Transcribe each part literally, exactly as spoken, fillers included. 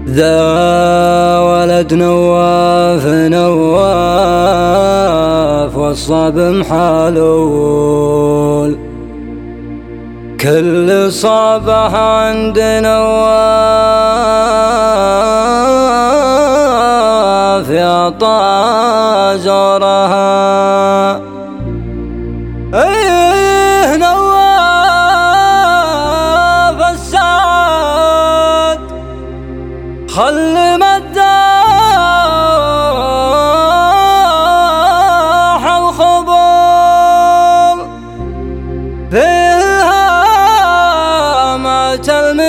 ذا ولد نواف نواف والصاب محلول، كل صباح عند نواف يعطى زورها. ايه نواف السعد خل مداح الخبول، فيها مات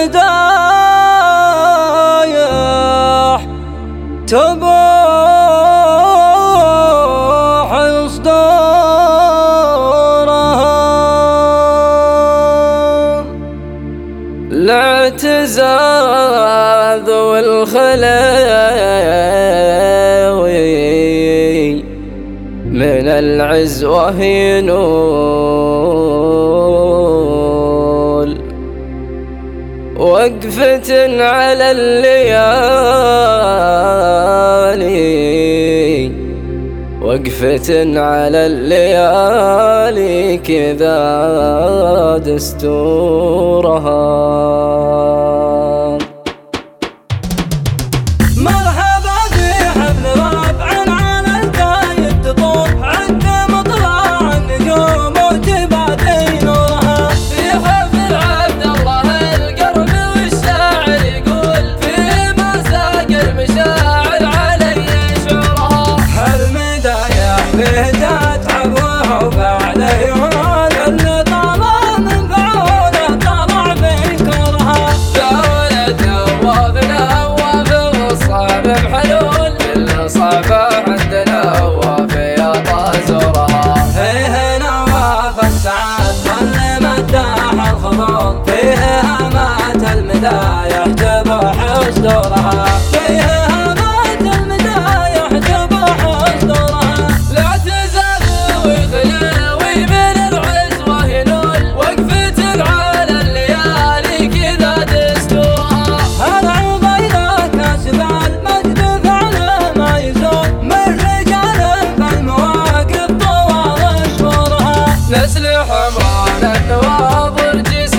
المدايح تبوح صدورها. الاعتزاز والخلاوي من العزوة ينول، وقفة على الليالي وقفة على الليالي كذا دستورها. فيها مات المدايح تبوح صدورها، فيها مات المدايح تبوح صدورها. الاعتزاز وخلاوي من العزوة ينول، وقفة على الليالي كذا دستورها. العضيلة كاسب المجد فعله ما يزول، من رجال فالمواقف طوال شهورها. نسل حمران النواظر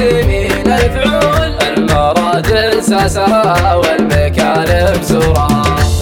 جسمين الفعول، المراجل ساسها والمكارم سورها.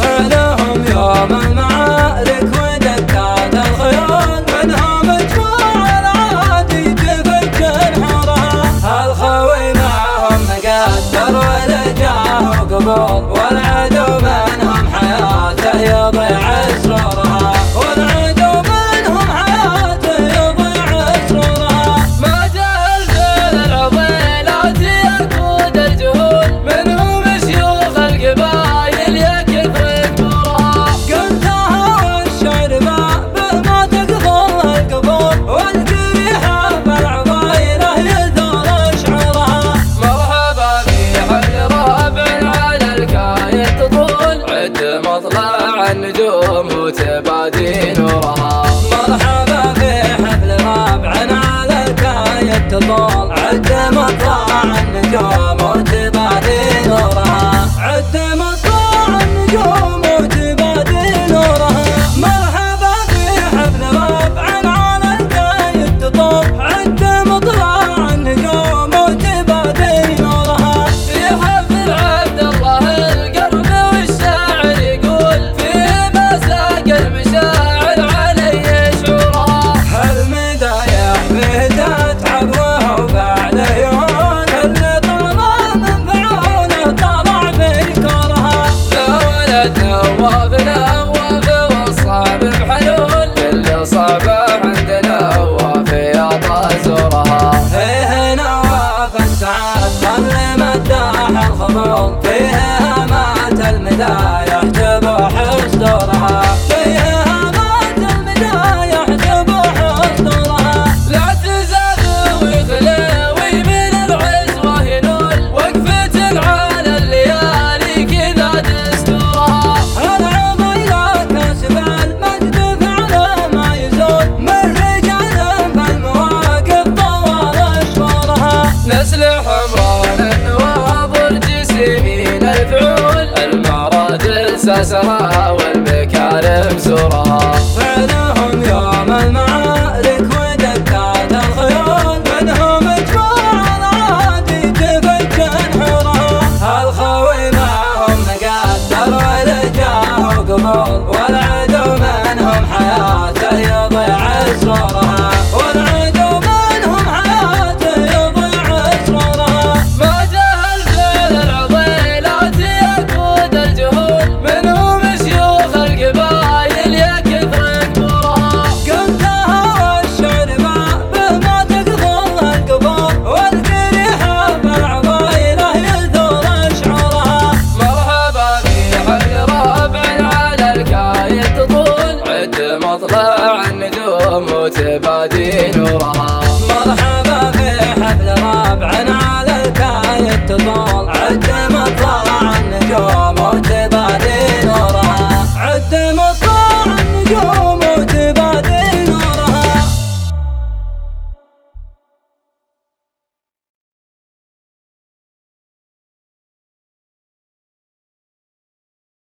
فلهم يوم المعارك ودكات الخيول، منهم مجموع العادي تفجر حورها. الخوي معهم مقدر ولجاه وقبول، والعدو منهم حياته يضيع سرورها. والعدو منهم حياته يضيع سرورها. ما جاء الفيل العضيلات يقود الجهول، منهم شيوخ القبايل يكثر كبورها. قلتها والشعر ما به ما تقبل القبول، والقريحة بالعضيلة يثور شعورها. مرحبا في حفل رابع على الكاية تطول، عد مطلع النجوم وتبادي نورها. مرحبا في حفل رابع على الكاية تطول، عد مطلع النجوم وتبادي نورها. عد مطلع النجوم وتبادي نورها. مرحبا في حفل رابع على الكاية تطول، عد مطلع النجوم وتبادي نورها. في حفل عبد الله القرن والشاعر يقول، في مساق المشاعر علي شعورها. هالمدايح بهدات عبوه وبعد عيون، اللي طلع من بعونه طلع في كورها. ذا ولد نواف نواف والصعب بحلول، كل صباح عند نواف يعطى زورها. فيه نواف السعد خل مداح الخمول، فيها مات المدايح تبوح صدورها. فيها مات المدايح تبوح صدورها. الاعتزاز وخلاوي من العزوة ينول، وقفة على الليالي كذا دستورها. العضيلة كاسب المجد فعله ما يزول، من رجال فالمواقف طوال شهورها. نسل حمران النواظر جسمي أسسها والمكارم سورها. بينهم يوم المعارك ودكات الخيول، منهم اجماع العادي تفكن حورها. الخوي معهم مقدر ورجاه وقبول، والعدو منهم حياته يضيع اسرارها. والعدو منهم حياته يضيع اسرارها. ما جهل فعل العضيلات يقود الجهول، منهم شيوخ القبايل يا كثر كبرها. قمتها والشعر ما به ما تقضى القبور، والقريحة بالعضيلة يثور اشعارها. مرحبا في حق ربع على الكايد تطول، عد مطلع النجوم وتبادي نورها.